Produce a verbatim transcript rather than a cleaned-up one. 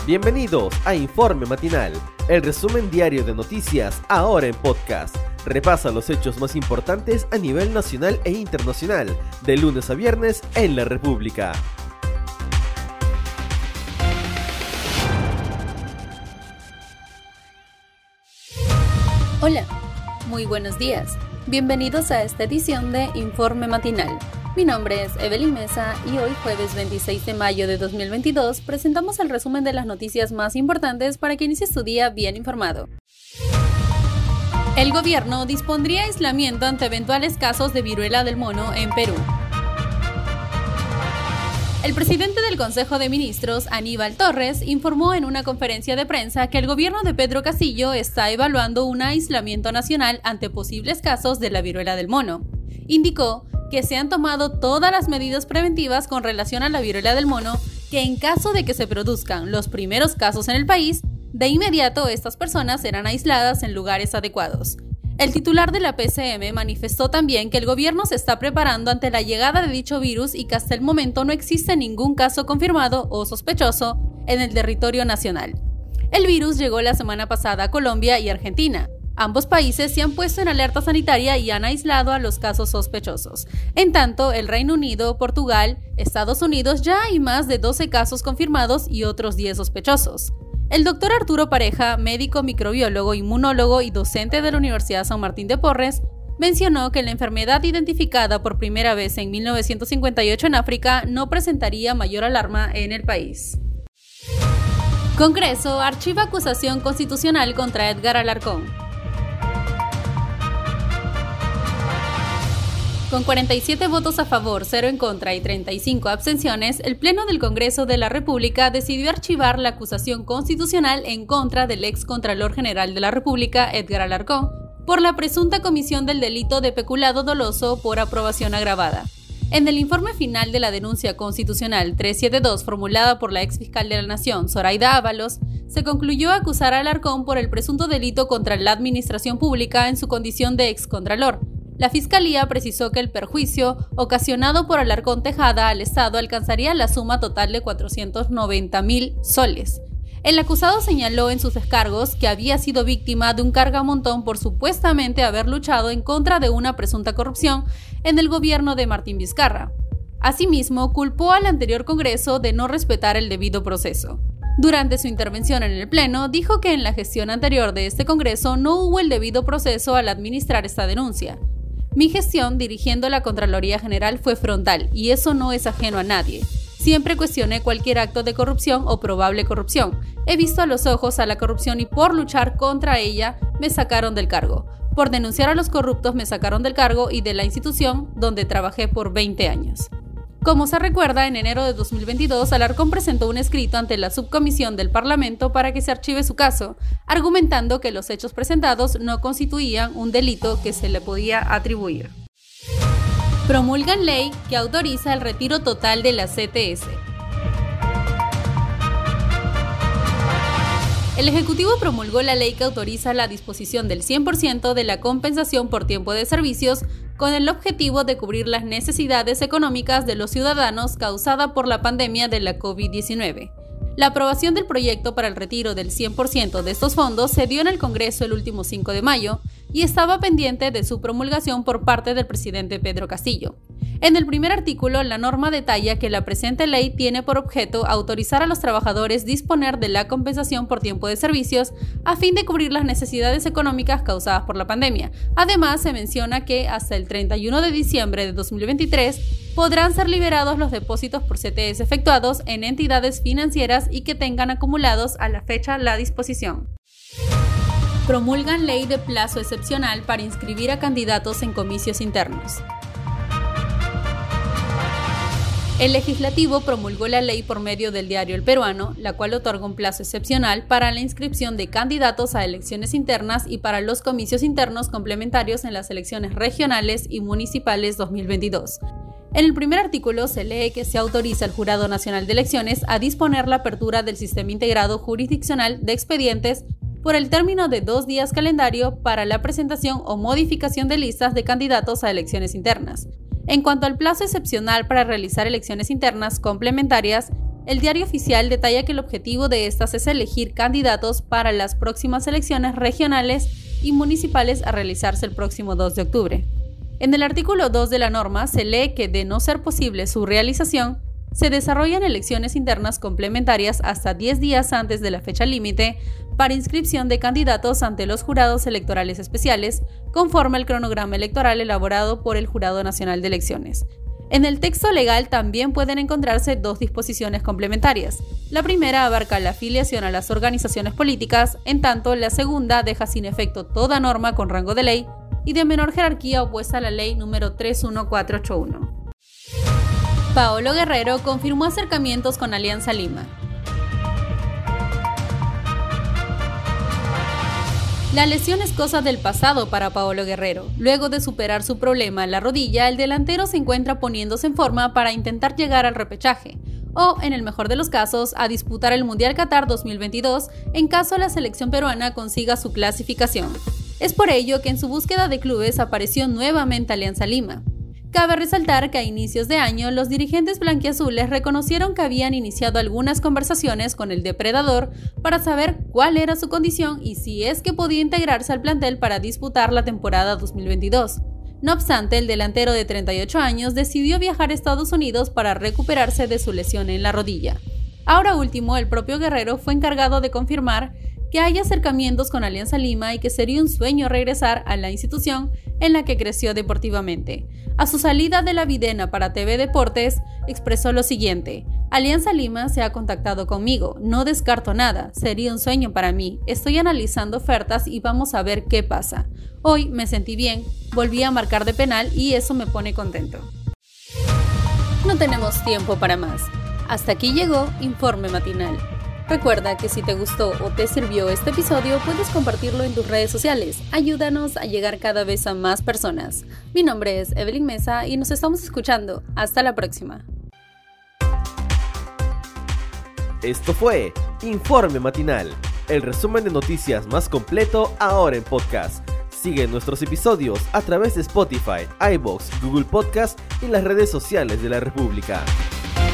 Bienvenidos a Informe Matinal, el resumen diario de noticias ahora en podcast. Repasa los hechos más importantes a nivel nacional e internacional, de lunes a viernes en la República. Hola, muy buenos días. Bienvenidos a esta edición de Informe Matinal. Mi nombre es Evelyn Mesa y hoy, jueves veintiséis de mayo de dos mil veintidós, presentamos el resumen de las noticias más importantes para que inicies tu día bien informado. El gobierno dispondría aislamiento ante eventuales casos de viruela del mono en Perú. El presidente del Consejo de Ministros, Aníbal Torres, informó en una conferencia de prensa que el gobierno de Pedro Castillo está evaluando un aislamiento nacional ante posibles casos de la viruela del mono. Indicó que se han tomado todas las medidas preventivas con relación a la viruela del mono, que en caso de que se produzcan los primeros casos en el país, de inmediato estas personas serán aisladas en lugares adecuados. El titular de la P C M manifestó también que el gobierno se está preparando ante la llegada de dicho virus y que hasta el momento no existe ningún caso confirmado o sospechoso en el territorio nacional. El virus llegó la semana pasada a Colombia y Argentina. Ambos países se han puesto en alerta sanitaria y han aislado a los casos sospechosos. En tanto, el Reino Unido, Portugal, Estados Unidos ya hay más de doce casos confirmados y otros diez sospechosos. El doctor Arturo Pareja, médico microbiólogo, inmunólogo y docente de la Universidad San Martín de Porres, mencionó que la enfermedad identificada por primera vez en mil novecientos cincuenta y ocho en África no presentaría mayor alarma en el país. Congreso archiva acusación constitucional contra Edgar Alarcón. Con cuarenta y siete votos a favor, cero en contra y treinta y cinco abstenciones, el Pleno del Congreso de la República decidió archivar la acusación constitucional en contra del ex Contralor General de la República, Edgar Alarcón, por la presunta comisión del delito de peculado doloso por aprobación agravada. En el informe final de la denuncia constitucional trescientos setenta y dos formulada por la ex fiscal de la Nación, Zoraida Ábalos, se concluyó acusar a Alarcón por el presunto delito contra la administración pública en su condición de ex Contralor. La Fiscalía precisó que el perjuicio ocasionado por Alarcón Tejada al Estado alcanzaría la suma total de cuatrocientos noventa mil soles. El acusado señaló en sus descargos que había sido víctima de un cargamontón por supuestamente haber luchado en contra de una presunta corrupción en el gobierno de Martín Vizcarra. Asimismo, culpó al anterior Congreso de no respetar el debido proceso. Durante su intervención en el Pleno, dijo que en la gestión anterior de este Congreso no hubo el debido proceso al administrar esta denuncia. Mi gestión dirigiendo la Contraloría General fue frontal y eso no es ajeno a nadie. Siempre cuestioné cualquier acto de corrupción o probable corrupción. He visto a los ojos a la corrupción y por luchar contra ella me sacaron del cargo. Por denunciar a los corruptos me sacaron del cargo y de la institución donde trabajé por veinte años. Como se recuerda, en enero de dos mil veintidós, Alarcón presentó un escrito ante la subcomisión del Parlamento para que se archive su caso, argumentando que los hechos presentados no constituían un delito que se le podía atribuir. Promulgan ley que autoriza el retiro total de la C T S. El Ejecutivo promulgó la ley que autoriza la disposición del cien por ciento de la compensación por tiempo de servicios con el objetivo de cubrir las necesidades económicas de los ciudadanos causada por la pandemia de la COVID diecinueve. La aprobación del proyecto para el retiro del cien por ciento de estos fondos se dio en el Congreso el último cinco de mayo y estaba pendiente de su promulgación por parte del presidente Pedro Castillo. En el primer artículo, la norma detalla que la presente ley tiene por objeto autorizar a los trabajadores disponer de la compensación por tiempo de servicios a fin de cubrir las necesidades económicas causadas por la pandemia. Además, se menciona que hasta el treinta y uno de diciembre de dos mil veintitrés podrán ser liberados los depósitos por C T S efectuados en entidades financieras y que tengan acumulados a la fecha la disposición. Promulgan ley de plazo excepcional para inscribir a candidatos en comicios internos. El Legislativo promulgó la ley por medio del diario El Peruano, la cual otorga un plazo excepcional para la inscripción de candidatos a elecciones internas y para los comicios internos complementarios en las elecciones regionales y municipales dos mil veintidós. En el primer artículo se lee que se autoriza al Jurado Nacional de Elecciones a disponer la apertura del Sistema Integrado Jurisdiccional de Expedientes por el término de dos días calendario para la presentación o modificación de listas de candidatos a elecciones internas. En cuanto al plazo excepcional para realizar elecciones internas complementarias, El diario oficial detalla que el objetivo de estas es elegir candidatos para las próximas elecciones regionales y municipales a realizarse el próximo dos de octubre. En el artículo dos de la norma se lee que, de no ser posible su realización, se desarrollan elecciones internas complementarias hasta diez días antes de la fecha límite para inscripción de candidatos ante los jurados electorales especiales, conforme al cronograma electoral elaborado por el Jurado Nacional de Elecciones. En el texto legal también pueden encontrarse dos disposiciones complementarias. La primera abarca la afiliación a las organizaciones políticas, en tanto la segunda deja sin efecto toda norma con rango de ley y de menor jerarquía opuesta a la ley número tres uno cuatro ocho uno. Paolo Guerrero confirmó acercamientos con Alianza Lima. La lesión es cosa del pasado para Paolo Guerrero. Luego de superar su problema en la rodilla, el delantero se encuentra poniéndose en forma para intentar llegar al repechaje, o, en el mejor de los casos, a disputar el Mundial Qatar dos mil veintidós en caso la selección peruana consiga su clasificación. Es por ello que en su búsqueda de clubes apareció nuevamente Alianza Lima. Cabe resaltar que a inicios de año los dirigentes blanquiazules reconocieron que habían iniciado algunas conversaciones con el depredador para saber cuál era su condición y si es que podía integrarse al plantel para disputar la temporada dos mil veintidós. No obstante, el delantero de treinta y ocho años decidió viajar a Estados Unidos para recuperarse de su lesión en la rodilla. Ahora último, el propio Guerrero fue encargado de confirmar que hay acercamientos con Alianza Lima y que sería un sueño regresar a la institución en la que creció deportivamente. A su salida de la Videna para T V Deportes, expresó lo siguiente: Alianza Lima se ha contactado conmigo, no descarto nada, sería un sueño para mí, estoy analizando ofertas y vamos a ver qué pasa. Hoy me sentí bien, volví a marcar de penal y eso me pone contento. No tenemos tiempo para más. Hasta aquí llegó Informe Matinal. Recuerda que si te gustó o te sirvió este episodio, puedes compartirlo en tus redes sociales. Ayúdanos a llegar cada vez a más personas. Mi nombre es Evelyn Mesa y nos estamos escuchando. Hasta la próxima. Esto fue Informe Matinal, el resumen de noticias más completo ahora en podcast. Sigue nuestros episodios a través de Spotify, iVoox, Google Podcast y las redes sociales de la República.